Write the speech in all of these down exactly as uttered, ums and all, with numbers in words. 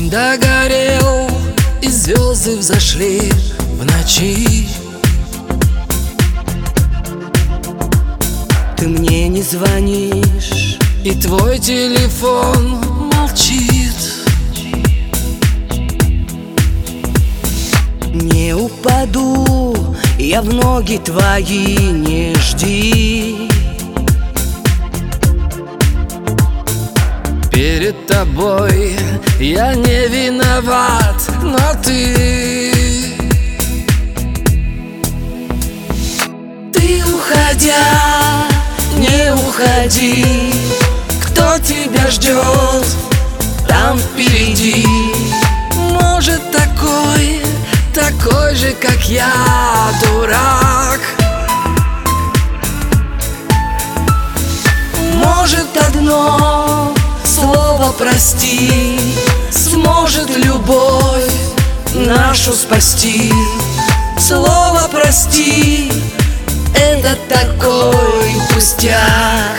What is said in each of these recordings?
Дом догорел, и звезды взошли в ночи. Ты мне не звонишь, и твой телефон молчит. Не упаду я в ноги твои, не жди. Перед тобой я не виноват, но ты Ты, уходя, не уходи. Кто тебя ждет там впереди? Может, такой, такой же, как я, дурак. Может, одно слово «прости» сможет любовь нашу спасти. Слово «прости» — это такой пустяк.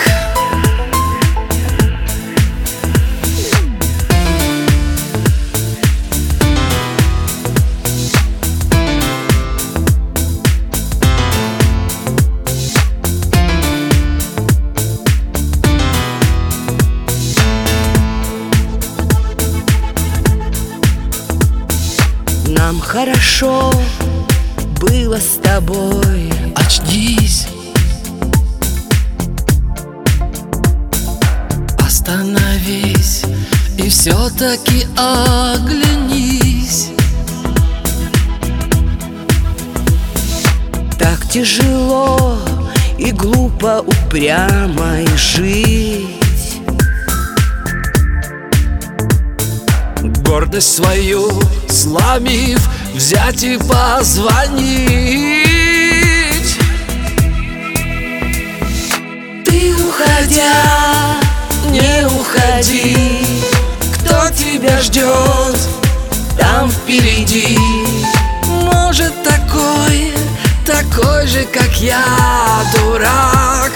Нам хорошо было с тобой. Очнись, остановись и все-таки оглянись. Так тяжело и глупо, упрямо и жить. Гордость свою сломив, взять и позвонить. Ты, уходя, не уходи. Кто тебя ждет там впереди? Может, такой, такой же, как я, дурак.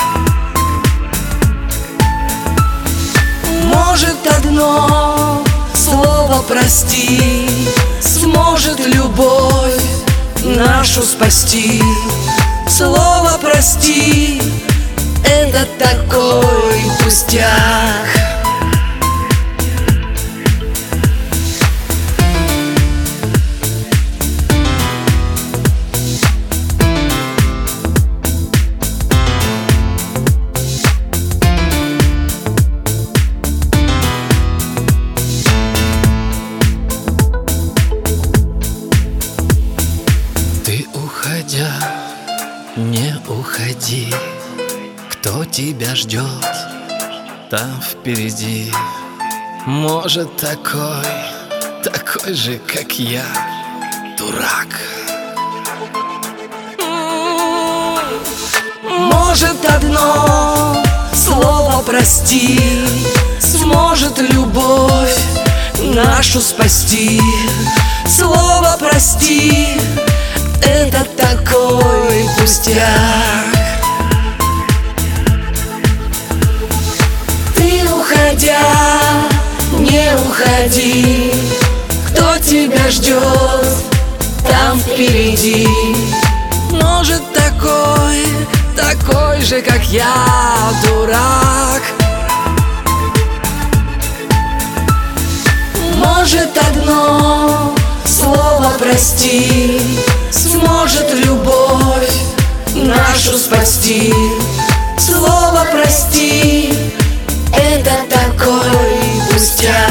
Может, одно слово «прости» сможет любовь нашу спасти. Слово «прости» — это такой пустяк. Уходя, не уходи. Кто тебя ждет там впереди? Может, такой, такой же, как я, дурак. Может, одно слово «прости» сможет любовь нашу спасти. Слово «прости» — это такой пустяк. Ты, уходя, не уходи. Кто тебя ждет там впереди? Может, такой, такой же, как я, дурак. Может, одно слово «прости» сможет любовь нашу спасти. Слово «прости» — это такой пустяк.